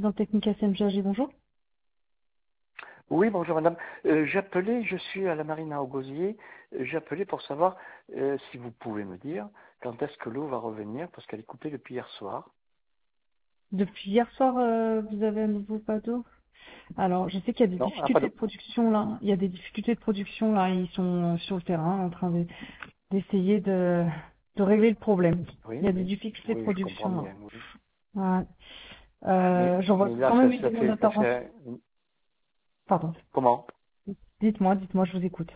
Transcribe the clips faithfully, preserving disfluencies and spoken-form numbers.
assistante technique à C M G A G, bonjour. Oui, bonjour madame. Euh, j'appelais, je suis à la marina au Gosier. Euh, J'appelais pour savoir euh, si vous pouvez me dire quand est-ce que l'eau va revenir parce qu'elle est coupée depuis hier soir. Depuis hier soir, euh, vous avez un nouveau pas d'eau. Alors, je sais qu'il y a des Non, elle n'a pas difficultés d'eau. de production là. Il y a des difficultés de production là. Ils sont euh, sur le terrain en train de- d'essayer de, de régler le problème. Il y Oui, a des oui, difficultés de oui, je comprends production là. bien. Oui. Ouais. Mais, Euh, J'envoie mais quand là, ça, même une ça demande fait, ça d'intervention. fait Pardon. comment? Dites-moi, dites-moi, je vous écoute.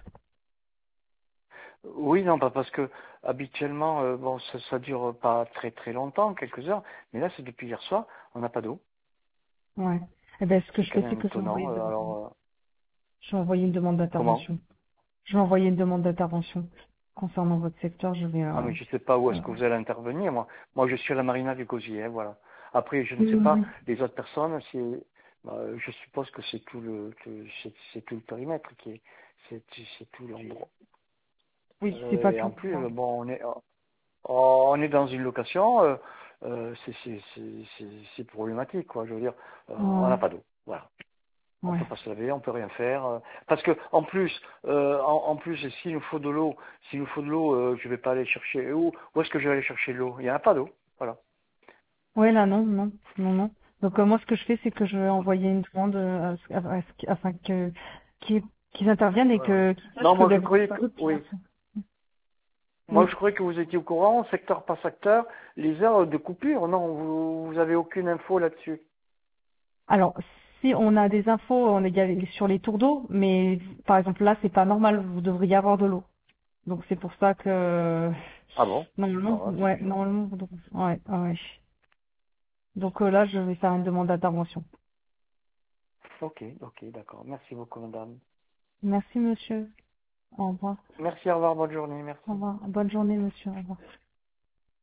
Oui, non, pas parce que habituellement, euh, bon, ça, ça dure pas très très longtemps, quelques heures. Mais là, c'est depuis hier soir, on n'a pas d'eau. Ouais. Eh ben, ce que C'est je quand fais, c'est même que je vais envoyer étonnant. une Euh, demande. alors, euh, Je vais envoyer une demande comment? d'intervention. Je vais envoyer une demande d'intervention concernant votre secteur. Je vais. Ah, Euh, mais je sais pas où est-ce euh, que vous allez intervenir, moi. Moi, je suis à la marina du Gosier, hein, voilà. Après, je ne sais pas, oui, les autres personnes, c'est, bah, je suppose que c'est tout le, que c'est c'est tout le périmètre qui est, c'est c'est tout l'endroit. oui, c'est Euh, pas et en tout. plus, euh, bon, on est, on est dans une location, euh, euh, c'est c'est- c'est- c'est- c'est problématique, quoi. Je veux dire, euh, on n'a Ouais, pas d'eau, voilà. On ouais. peut pas se laver, on peut rien faire, euh, parce que en plus, euh, en, en plus, s'il nous faut de l'eau, s'il nous faut de l'eau, euh, je vais pas aller chercher où, où est-ce que je vais aller chercher de l'eau? Il n'y en a pas d'eau, voilà. Ouais, là, non, non, non, non. Donc, euh, moi, ce que je fais, c'est que je vais envoyer une demande euh, à ce- à ce- afin que qu'ils qu'ils interviennent et Ouais, ouais. que qu'ils sachent Non, que moi ben, je vous n'avez croyais pas que, d'eau depuis hier oui, soir. moi Oui. je croyais que vous étiez au courant, secteur par secteur, les heures de coupure. Non, vous, vous avez aucune info là-dessus. Alors, si on a des infos, on est gal- sur les tours d'eau, mais par exemple là, c'est pas normal. Vous devriez avoir de l'eau. Donc, c'est pour ça que Ah bon? normalement, Non, c'est ouais, bizarre. normalement, donc, ouais, ouais. Donc euh, là, je vais faire une demande d'intervention. Ok, ok, d'accord. Merci beaucoup, madame. Merci, monsieur. Au revoir. Merci, au revoir, bonne journée, Au merci. revoir. Bonne journée, monsieur. Au revoir.